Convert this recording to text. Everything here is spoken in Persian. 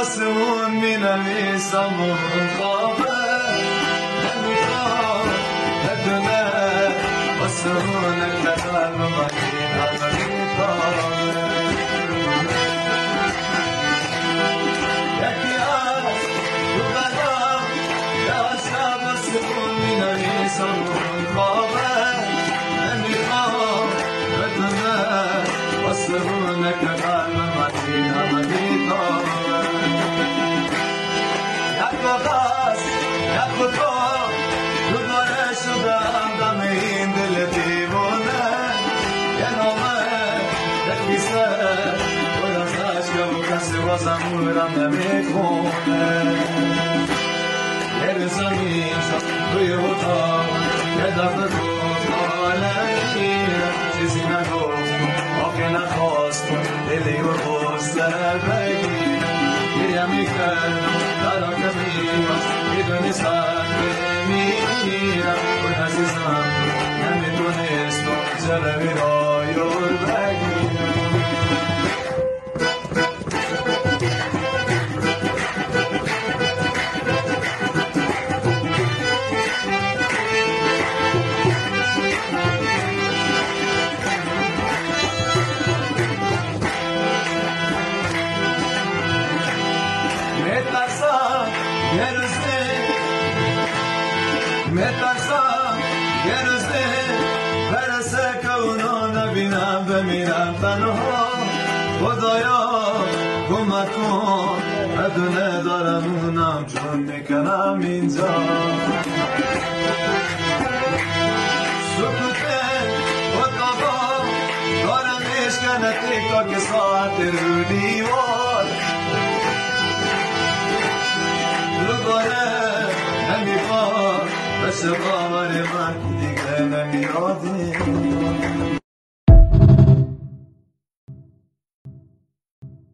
آسمون می نویسم و خوابه نمیخوام بدونه آسمون کلم و مدینم میخوامه یکی از تو قدم یا شب آسمون می نویسم و خوابه نمیخوام بدونه آسمون کلم و مدینم میخوامه یک خدا دوباره شدم دم این دل دیوانه یه نامه یک بیسته پر از عشق و کسی بازم مورم نمیخونه یه روز زمین شد توی اتاق یه درد گفت حالکی چیزی نگفت آخه نخواست دلی و غصه بگیر گریم میکردم درا که میباست میدونستم که میمیرم اون عزیزم نمیتونستم جلوی را یور بگیرم میترسم یه روزی برسه که اونا نبینم بمیرم تنها خدایا کمک کن بدونه دارم اونم جون میکنم اینجا سکوته اتاقا دارم میشکنه تیک تاک ساعت رو دیوار دوباره نمیخواد بشه باور من دیگه نمیادی